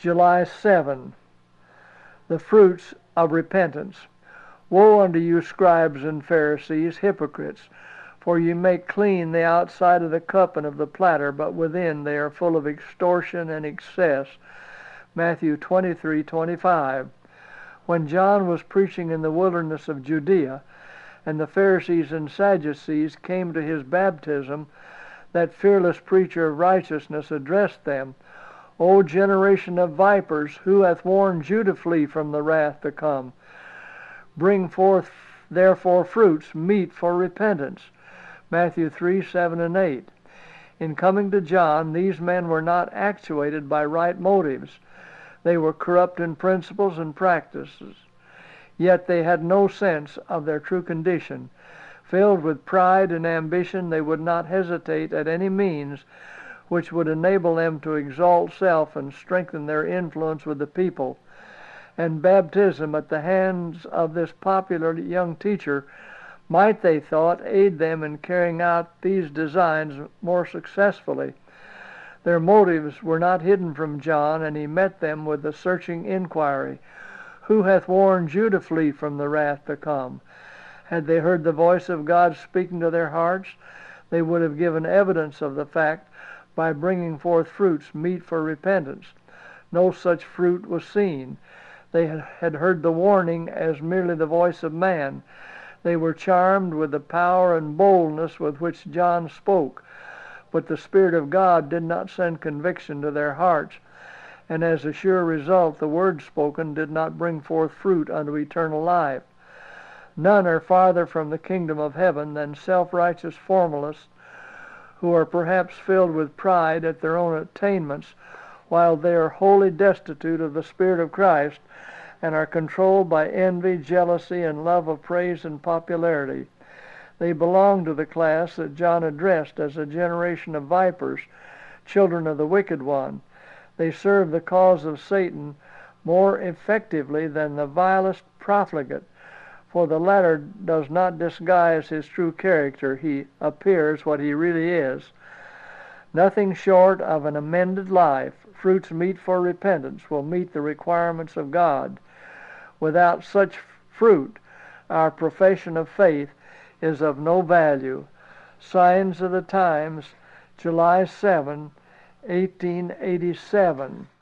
July 7, the fruits of repentance. Woe unto you, scribes and Pharisees, hypocrites! For you make clean the outside of the cup and of the platter, but within they are full of extortion and excess. Matthew 23:25. When John was preaching in the wilderness of Judea, and the Pharisees and Sadducees came to his baptism, that fearless preacher of righteousness addressed them, O generation of vipers, who hath warned you to flee from the wrath to come? Bring forth therefore fruits meet for repentance. Matthew 3:7 and 8. In coming to John, these men were not actuated by right motives. They were corrupt in principles and practices. Yet they had no sense of their true condition. Filled with pride and ambition, they would not hesitate at any means which would enable them to exalt self and strengthen their influence with the people. And baptism at the hands of this popular young teacher might, they thought, aid them in carrying out these designs more successfully. Their motives were not hidden from John, and he met them with a searching inquiry, Who hath warned you to flee from the wrath to come? Had they heard the voice of God speaking to their hearts, they would have given evidence of the fact by bringing forth fruits meet for repentance. No such fruit was seen. They had heard the warning as merely the voice of man. They were charmed with the power and boldness with which John spoke, but the Spirit of God did not send conviction to their hearts, and as a sure result the word spoken did not bring forth fruit unto eternal life. None are farther from the kingdom of heaven than self-righteous formalists who are perhaps filled with pride at their own attainments, while they are wholly destitute of the Spirit of Christ and are controlled by envy, jealousy, and love of praise and popularity. They belong to the class that John addressed as a generation of vipers, children of the wicked one. They serve the cause of Satan more effectively than the vilest profligate, for the latter does not disguise his true character. He appears what he really is. Nothing short of an amended life, fruits meet for repentance, will meet the requirements of God. Without such fruit, our profession of faith is of no value. Signs of the Times, July 7, 1887.